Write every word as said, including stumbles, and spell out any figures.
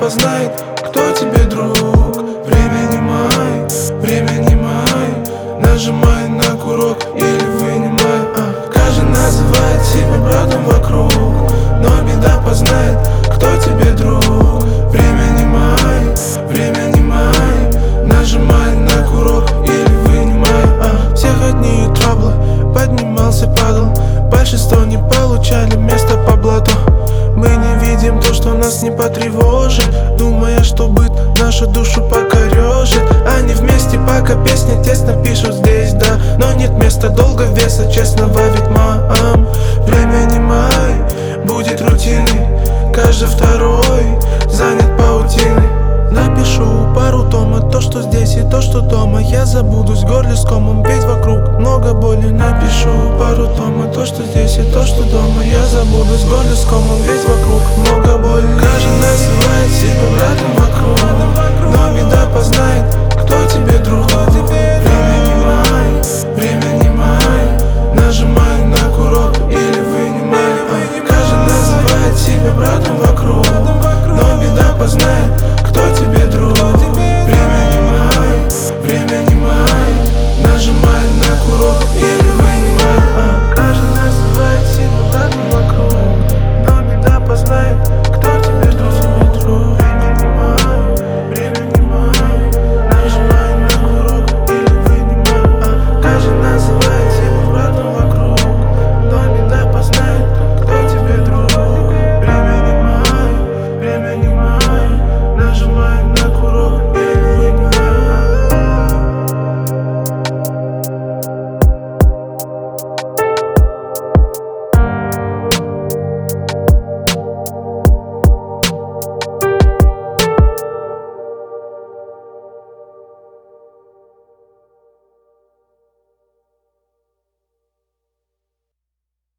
познает, кто тебе друг. Время не май, время не май. Нажимай на курок или вынимай, а. Каждый называет себя братом вокруг, но беда познает, кто тебе друг. Время не май, время не май. Нажимай на курок или вынимай, а. Всех одни траблы, поднимался, падал. Большинство не получали место по блату. Мы не видим то, что нас не потревожит, думая, что быт нашу душу покорежит. Они вместе пока песни тесно пишут здесь, да, но нет места долго веса честного ведьмам. Время не май, будет рутиной, каждый второй занят паутиной. Напишу пару тома, то, что здесь и то, что дома. Я забудусь горле с комом, ведь вокруг много боли. Напишу пару тома, то, что здесь и то, что дома. Я забудусь горле с комом, ведь вокруг много боли. Каждый называет себя братом вокруг, но беда познает, кто тебе друг. Время не май, время не май. Нажимай на курок или вынимай, а. Каждый называет себя братом вокруг, но беда познает,